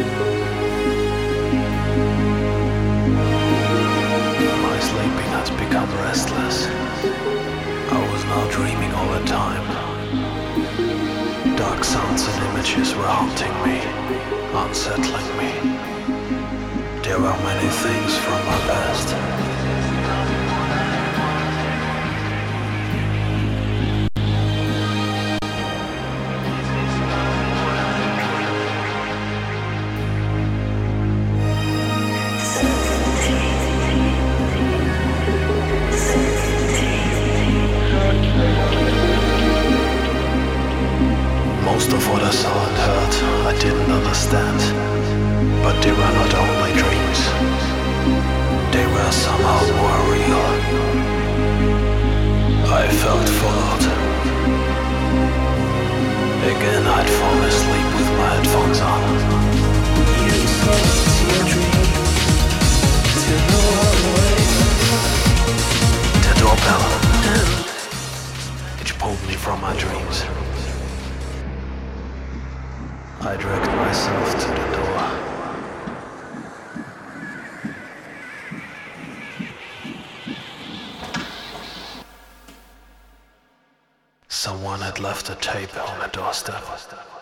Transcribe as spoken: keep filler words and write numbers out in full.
My sleeping has become restless. I was now dreaming all the time. Dark sounds and images were haunting me, unsettling me. There are many things from my past. Most of what I saw and heard, I didn't understand. But they were not only dreams. They were somehow more real. I felt followed. Again, I'd fall asleep with my headphones on. Use your dream to know away. The doorbell. It pulled me from my dreams. I dragged myself to the door. Someone had left a tape on the doorstep.